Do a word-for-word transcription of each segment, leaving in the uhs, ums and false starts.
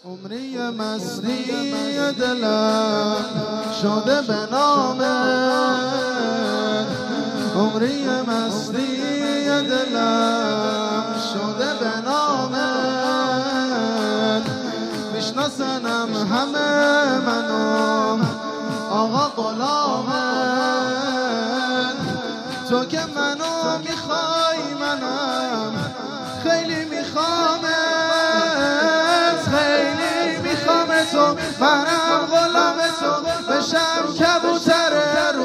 عمری مستی دلم شده به نامت، عمری مستی دلم شده به نامت. میشناسنم همه منو آقا غلامت، تو که منو میخوای منم خیلی میخوامت، خیلی میخوام تو، منم غلام تو بشم کبوتر رو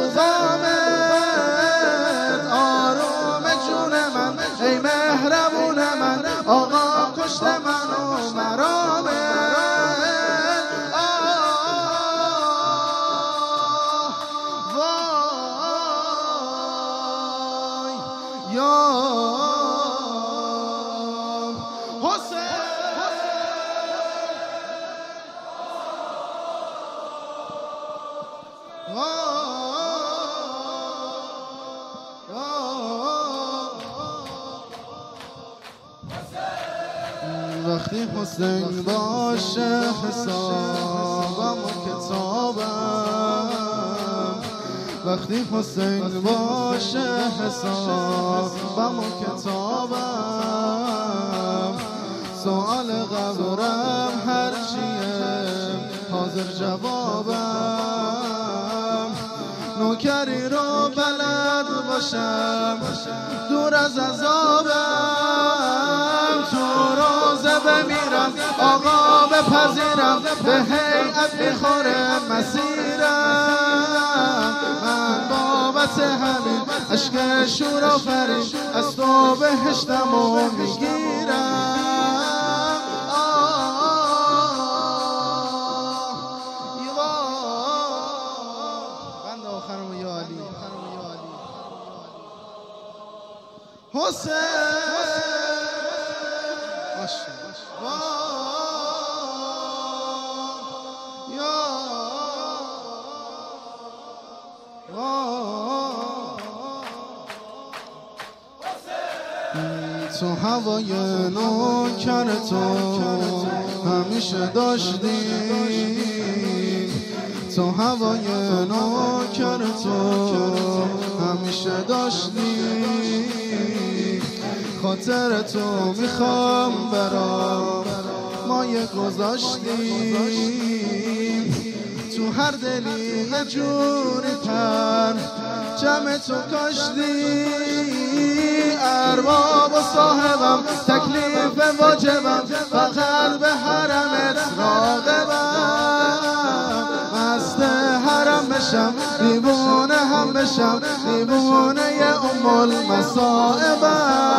بامت. آروم جون من ای مهربون من، آقا کشت منو مرامت. وای یا وقتی حسین باشه حسابم و کتابم، وقتی حسین باشه حسابم و کتابم. سوال قبرم هر چیه حاضر جوابم. نوکری رو بلد باشم دور از عذابم. تو روزه بمیرم آقا بپذیرم، به هیئت میخوره مسیرم. من بابت همین عشق شور و فرین از تو بهشتم و میگیرم. حسین تو هوای نوکر تو همیشه داشتی، تو هوای نوکر تو همیشه داشتی. خاطر تو میخوام برام مایه گذاشتیم. تو هر دلی یه جوری تر جمع تو کاشتی. ارباب و صاحبم تکلیف واجبم، فقط به حرمت راغبم. مست حرم بشم دیوونه هم بشم، دیوونه ام المصائبم.